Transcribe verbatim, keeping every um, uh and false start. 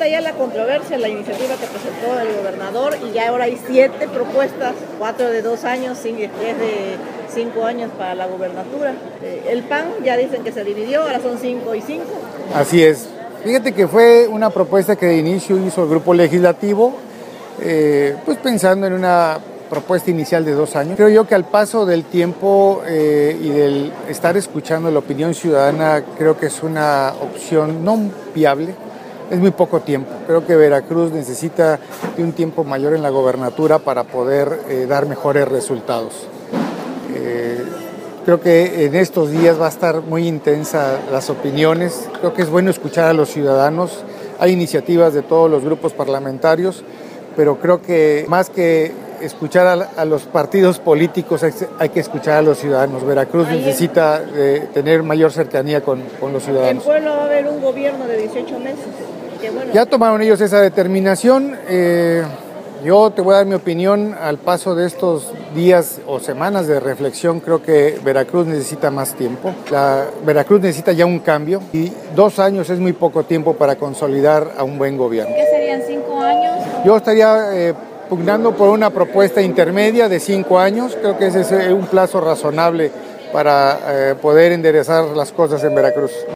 ahorita ya la controversia, la iniciativa que presentó el gobernador, y ya ahora hay siete propuestas, cuatro de dos años y tres de cinco años para la gubernatura. El P A N ya dicen que se dividió, ahora son cinco y cinco. Así es. Fíjate que fue una propuesta que de inicio hizo el grupo legislativo, eh, pues pensando en una propuesta inicial de dos años. Creo yo que al paso del tiempo eh, y del estar escuchando la opinión ciudadana, creo que es una opción no viable. Es muy poco tiempo. Creo que Veracruz necesita de un tiempo mayor en la gobernatura para poder eh, dar mejores resultados. Eh, creo que en estos días va a estar muy intensa las opiniones. Creo que es bueno escuchar a los ciudadanos. Hay iniciativas de todos los grupos parlamentarios, pero creo que más que escuchar a, a los partidos políticos hay, hay que escuchar a los ciudadanos. Veracruz Ahí necesita eh, tener mayor cercanía con, con los ciudadanos. En Puebla va a haber un gobierno de dieciocho meses. Que bueno, ya tomaron ellos esa determinación. Eh, yo te voy a dar mi opinión al paso de estos días o semanas de reflexión. Creo que Veracruz necesita más tiempo. La, Veracruz necesita ya un cambio y dos años es muy poco tiempo para consolidar a un buen gobierno. ¿Qué serían cinco años? Yo estaría eh, pugnando por una propuesta intermedia de cinco años. Creo que ese es un plazo razonable para eh, poder enderezar las cosas en Veracruz.